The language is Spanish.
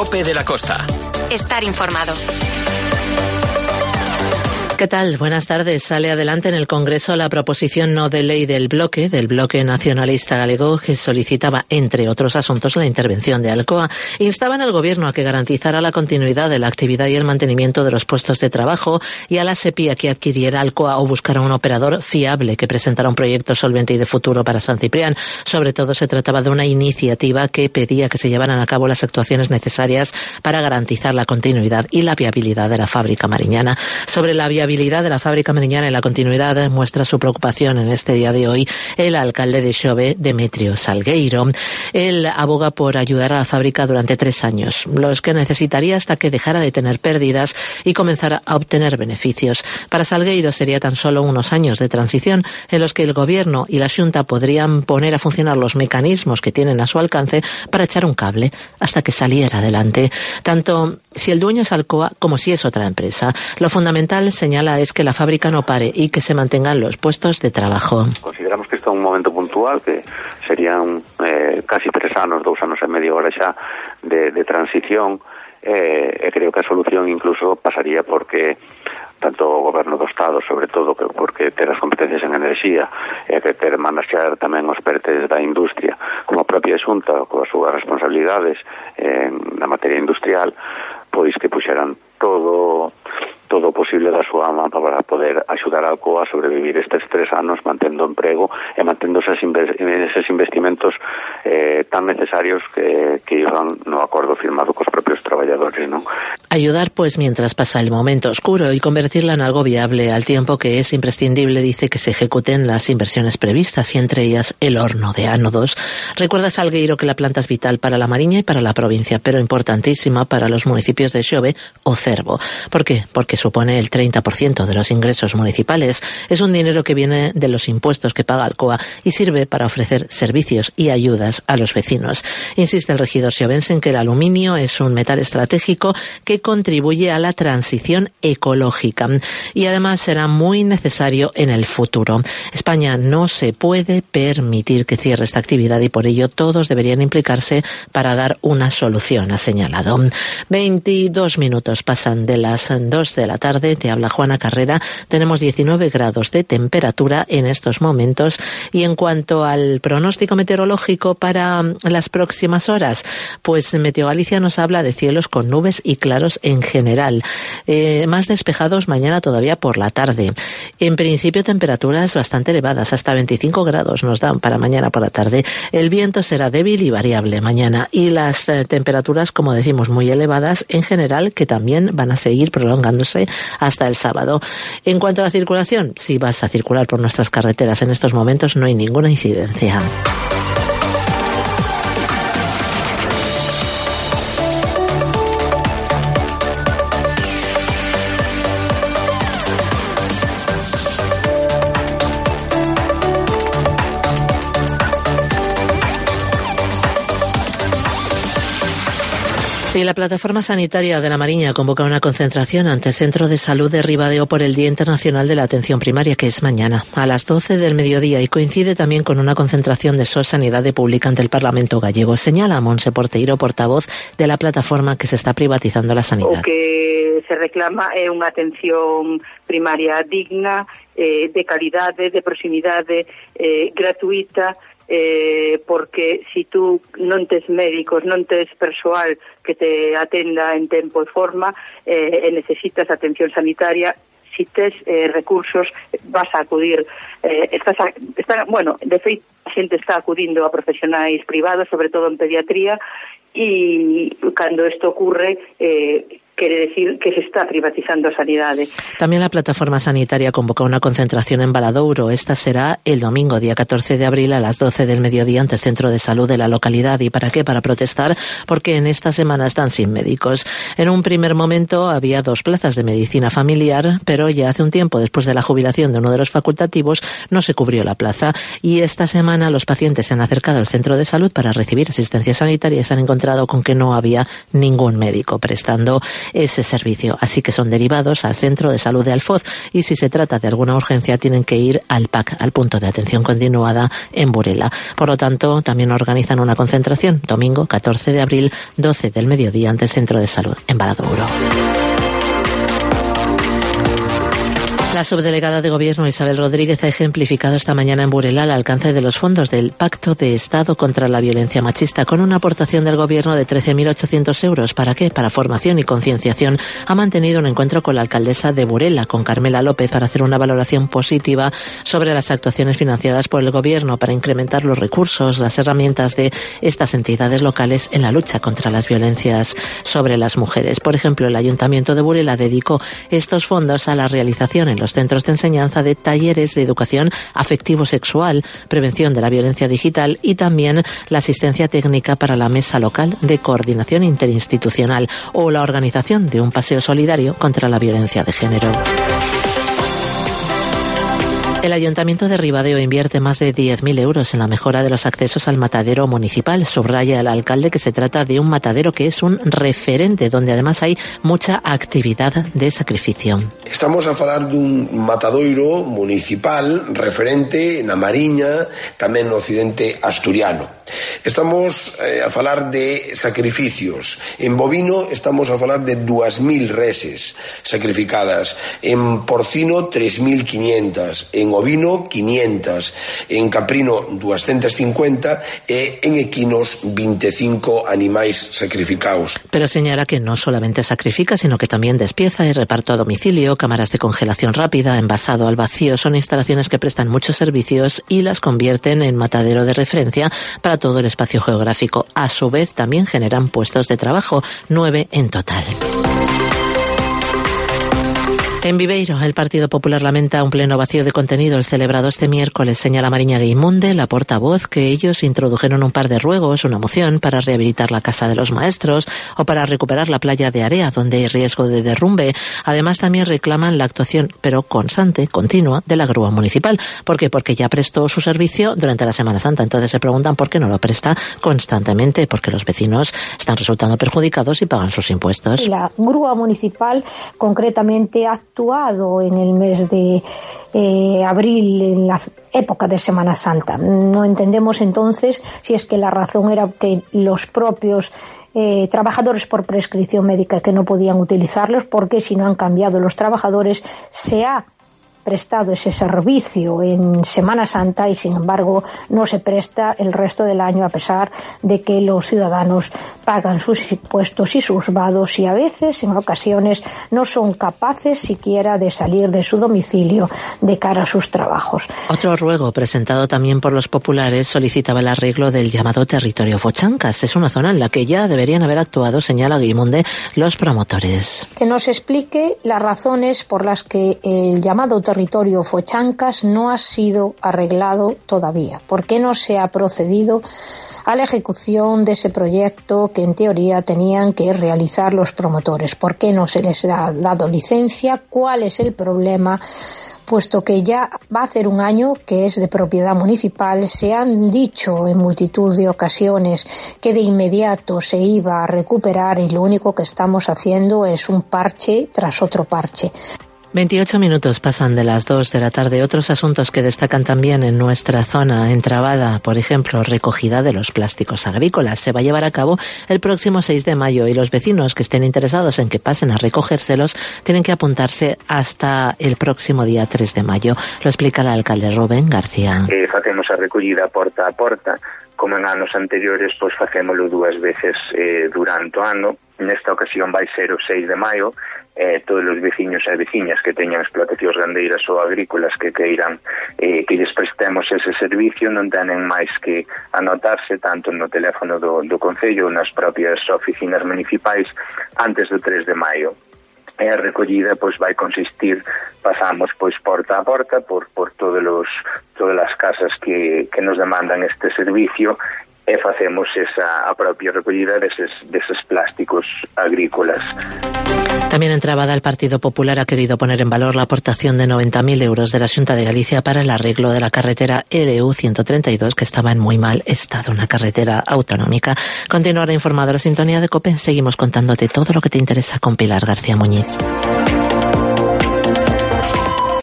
Lope de la Costa. Estar informado. ¿Qué tal? Buenas tardes. Sale adelante en el Congreso la proposición no de ley del Bloque Nacionalista Galego, que solicitaba, entre otros asuntos, la intervención de Alcoa. Instaban al Gobierno a que garantizara la continuidad de la actividad y el mantenimiento de los puestos de trabajo y a la SEPI a que adquiriera Alcoa o buscara un operador fiable que presentara un proyecto solvente y de futuro para San Ciprián. Sobre todo se trataba de una iniciativa que pedía que se llevaran a cabo las actuaciones necesarias para garantizar la continuidad y la viabilidad de la fábrica mariñana. Sobre la viabilidad de la fábrica mariñana y la continuidad muestra su preocupación en este día de hoy el alcalde de Xove, Demetrio Salgueiro. Él aboga por ayudar a la fábrica durante 3 años, los que necesitaría hasta que dejara de tener pérdidas y comenzara a obtener beneficios. Para Salgueiro sería tan solo unos años de transición en los que el Gobierno y la Xunta podrían poner a funcionar los mecanismos que tienen a su alcance para echar un cable hasta que saliera adelante. Tanto si el dueño es Alcoa como si es otra empresa. Lo fundamental, señala, es que la fábrica no pare y que se mantengan los puestos de trabajo. Consideramos que isto é un momento puntual, que serían casi 3 anos, 2 anos e medio ahora xa de transición, e creo que a solución incluso pasaría porque tanto o Goberno do Estado, sobre todo porque ter as competencias en enerxía e que ter manaxar tamén os pertes da industria, como a propia Xunta coas súas responsabilidades na materia industrial, pois que puxeran todo o posible da súa man para poder axudar a Alcoa a sobrevivir estes 3 anos mantendo emprego e mantendo eses investimentos tan necesarios que iban no acordo firmado cos propios traballadores, ¿no? Ayudar pues mientras pasa el momento oscuro y convertirla en algo viable, al tiempo que es imprescindible, dice, que se ejecuten las inversiones previstas y entre ellas el horno de ánodos. Recuerda Salgueiro que la planta es vital para la Mariña y para la provincia, pero importantísima para los municipios de Xove o Cervo. ¿Por qué? Porque supone el 30% de los ingresos municipales. Es un dinero que viene de los impuestos que paga Alcoa y sirve para ofrecer servicios y ayudas a los vecinos. Insiste el regidor xovense en que el aluminio es un metal estratégico que contribuye a la transición ecológica y además será muy necesario en el futuro. España no se puede permitir que cierre esta actividad y por ello todos deberían implicarse para dar una solución, ha señalado. 22 minutos pasan de las 2 de la tarde. Te habla Juana Carrera. Tenemos 19 grados de temperatura en estos momentos y en cuanto al pronóstico meteorológico para las próximas horas, pues Meteo Galicia nos habla de cielos con nubes y claros en general, más despejados mañana todavía por la tarde. En principio temperaturas bastante elevadas, hasta 25 grados nos dan para mañana por la tarde. El viento será débil y variable mañana y las temperaturas, como decimos, muy elevadas en general, que también van a seguir prolongándose hasta el sábado. En cuanto a la circulación, si vas a circular por nuestras carreteras en estos momentos, no hay ninguna incidencia. Y la Plataforma Sanitaria de la Mariña convoca una concentración ante el Centro de Salud de Ribadeo por el Día Internacional de la Atención Primaria, que es mañana, a las 12 del mediodía, y coincide también con una concentración de SOS Sanidade Pública ante el Parlamento gallego. Señala Monse Porteiro, portavoz de la plataforma, que se está privatizando la sanidad. O que se reclama é unha atención primaria digna, de calidade, de proximidade, gratuita, porque si tú non tes médicos, non tes persoal que te atenda en tempo e forma, e necesitas atención sanitaria, si tes recursos vas a acudir, de feito a xente está acudindo a profesionais privados, sobre todo en pediatría, e cando isto ocurre quiere decir que se está privatizando a sanidade. También la Plataforma Sanitaria convoca una concentración en Valadouro. Esta será el domingo, día 14 de abril, a las 12 del mediodía ante el Centro de Salud de la localidad. ¿Y para qué? Para protestar porque en esta semana están sin médicos. En un primer momento había 2 plazas de medicina familiar, pero ya hace un tiempo, después de la jubilación de uno de los facultativos, no se cubrió la plaza. Y esta semana los pacientes se han acercado al centro de salud para recibir asistencia sanitaria y se han encontrado con que no había ningún médico prestando ese servicio. Así que son derivados al Centro de Salud de Alfoz y si se trata de alguna urgencia tienen que ir al PAC, al punto de atención continuada en Burela. Por lo tanto, también organizan una concentración domingo 14 de abril, 12 del mediodía ante el Centro de Salud en Valadouro. La subdelegada de Gobierno Isabel Rodríguez ha ejemplificado esta mañana en Burela el alcance de los fondos del Pacto de Estado contra la Violencia Machista con una aportación del Gobierno de 13.800 euros. ¿Para qué? Para formación y concienciación. Ha mantenido un encuentro con la alcaldesa de Burela, con Carmela López, para hacer una valoración positiva sobre las actuaciones financiadas por el Gobierno para incrementar los recursos, las herramientas de estas entidades locales en la lucha contra las violencias sobre las mujeres. Por ejemplo, el Ayuntamiento de Burela dedicó estos fondos a la realización en los centros de enseñanza de talleres de educación afectivo-sexual, prevención de la violencia digital y también la asistencia técnica para la mesa local de coordinación interinstitucional o la organización de un paseo solidario contra la violencia de género. El Ayuntamiento de Ribadeo invierte más de 10.000 euros en la mejora de los accesos al matadero municipal. Subraya el alcalde que se trata de un matadero que es un referente, donde además hay mucha actividad de sacrificio. Estamos a falar dun matadoiro municipal referente na Mariña, tamén no occidente asturiano. Estamos a falar de sacrificios. En bovino estamos a falar de 2.000 reses sacrificadas. En porcino 3.500. En ovino 500. En caprino 250. E en equinos 25 animais sacrificados. Pero señala que no solamente sacrifica, sino que también despieza y reparto a domicilio, cámaras de congelación rápida, envasado al vacío. Son instalaciones que prestan muchos servicios y las convierten en matadero de referencia para todo el espacio geográfico. A su vez, también generan puestos de trabajo, 9 en total. En Viveiro, el Partido Popular lamenta un pleno vacío de contenido el celebrado este miércoles. Señala Mariña Gueimunde, la portavoz, que ellos introdujeron un par de ruegos, una moción para rehabilitar la Casa de los Maestros o para recuperar la playa de Area, donde hay riesgo de derrumbe. Además, también reclaman la actuación, pero constante, continua, de la grúa municipal. ¿Por qué? Porque ya prestó su servicio durante la Semana Santa. Entonces se preguntan por qué no lo presta constantemente, porque los vecinos están resultando perjudicados y pagan sus impuestos. La grúa municipal, concretamente, actuado en el mes de abril, en la época de Semana Santa. No entendemos entonces si es que la razón era que los propios trabajadores por prescripción médica que no podían utilizarlos, porque si no han cambiado los trabajadores, se ha prestado ese servicio en Semana Santa y sin embargo no se presta el resto del año, a pesar de que los ciudadanos pagan sus impuestos y sus vados y a veces, en ocasiones, no son capaces siquiera de salir de su domicilio de cara a sus trabajos. Otro ruego presentado también por los populares solicitaba el arreglo del llamado territorio Fochancas. Es una zona en la que ya deberían haber actuado, señala Guimunde, los promotores. Que nos explique las razones por las que el llamado territorio Fochancas no ha sido arreglado todavía. ¿Por qué no se ha procedido a la ejecución de ese proyecto que en teoría tenían que realizar los promotores? ¿Por qué no se les ha dado licencia? ¿Cuál es el problema? Puesto que ya va a hacer un año que es de propiedad municipal, se han dicho en multitud de ocasiones que de inmediato se iba a recuperar y lo único que estamos haciendo es un parche tras otro parche. 28 minutos pasan de las 2 de la tarde. Otros asuntos que destacan también en nuestra zona en Trabada, por ejemplo, recogida de los plásticos agrícolas. Se va a llevar a cabo el próximo 6 de mayo y los vecinos que estén interesados en que pasen a recogérselos tienen que apuntarse hasta el próximo día 3 de mayo. Lo explica el alcalde Rubén García. Facemos a recollida porta a porta. Como en anos anteriores, pois facémolo 2 veces durante o ano. Nesta ocasión vai ser o 6 de maio. Todos os veciños e veciñas que teñan explotacións gandeiras ou agrícolas que queiran que lles prestemos ese servicio non tenen máis que anotarse tanto no teléfono do Concello ou nas propias oficinas municipais antes do 3 de maio. A recollida pois vai consistir, pasamos pois porta a porta por todas as casas que nos demandan este servicio e facemos a propia recollida deses plásticos agrícolas. También en Trabada el Partido Popular ha querido poner en valor la aportación de 90.000 euros de la Xunta de Galicia para el arreglo de la carretera LU 132, que estaba en muy mal estado, una carretera autonómica. Continúa informado la sintonía de COPE. Seguimos contándote todo lo que te interesa con Pilar García Muñiz.